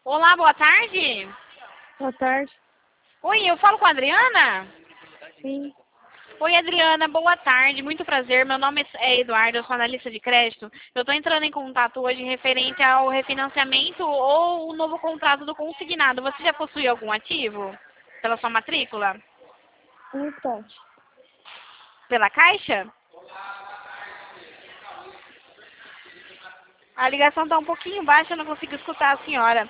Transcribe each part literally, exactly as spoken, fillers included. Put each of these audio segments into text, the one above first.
Olá, boa tarde. Boa tarde. Oi, eu falo com a Adriana? Sim. Oi, Adriana, boa tarde. Muito prazer. Meu nome é Eduardo, eu sou analista de crédito. Eu estou entrando em contato hoje referente ao refinanciamento ou o novo contrato do consignado. Você já possui algum ativo pela sua matrícula? Um instante. Pela Caixa? A ligação está um pouquinho baixa, eu não consigo escutar a senhora.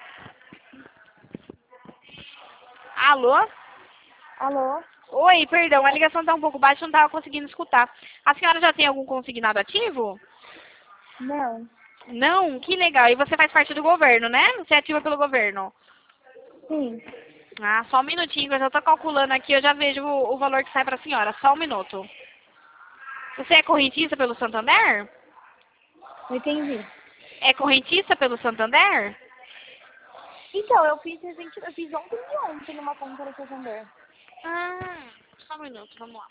Alô? Alô? Oi, perdão, a ligação está um pouco baixa, eu não estava conseguindo escutar. A senhora já tem algum consignado ativo? Não. Não? Que legal. E você faz parte do governo, né? Você é ativa pelo governo. Sim. Ah, só um minutinho, que eu já estou calculando aqui, eu já vejo o, o valor que sai para a senhora. Só um minuto. Você é correntista pelo Santander? Não entendi. É correntista pelo Santander? Então, eu fiz recente, eu fiz ontem e ontem uma conta no Santander. Ah, só um minuto, vamos lá.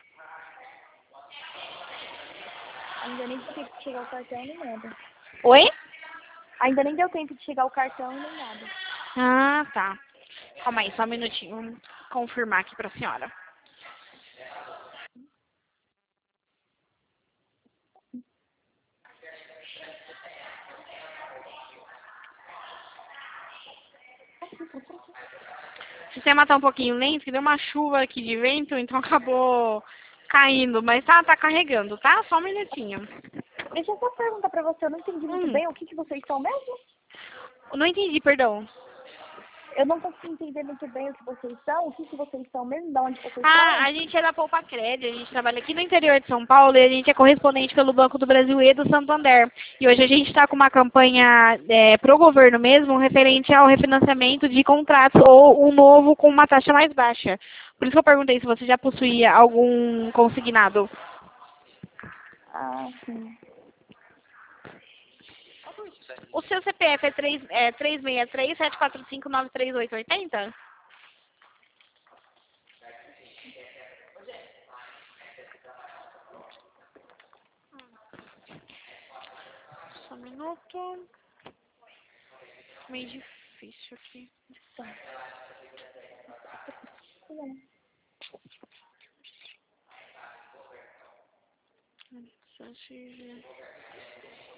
Ainda nem deu tempo de chegar o cartão nem nada. Oi? Ainda nem deu tempo de chegar o cartão nem nada. Ah, tá. Calma aí, só um minutinho. Vamos confirmar aqui para a senhora. O sistema tá um pouquinho lento, que deu uma chuva aqui de vento, então acabou caindo. Mas tá, tá carregando, tá? Só um minutinho. Deixa eu só perguntar pra você, eu não entendi muito Hum, bem o que, que vocês são mesmo? não entendi, perdão. Eu não consegui entender muito bem o que vocês são, o que, que vocês são mesmo, de onde vocês Ah, são. a gente é da Poupa Crédito, a gente trabalha aqui no interior de São Paulo e a gente é correspondente pelo Banco do Brasil e do Santander. E hoje a gente está com uma campanha é, pro governo mesmo, referente ao refinanciamento de contratos ou um novo com uma taxa mais baixa. Por isso que eu perguntei se você já possuía algum consignado. Ah, sim. O seu C P F é, três é três seis três, sete quatro cinco, nove três oito oito zero? Só um minuto. Meio difícil aqui. Só se ver.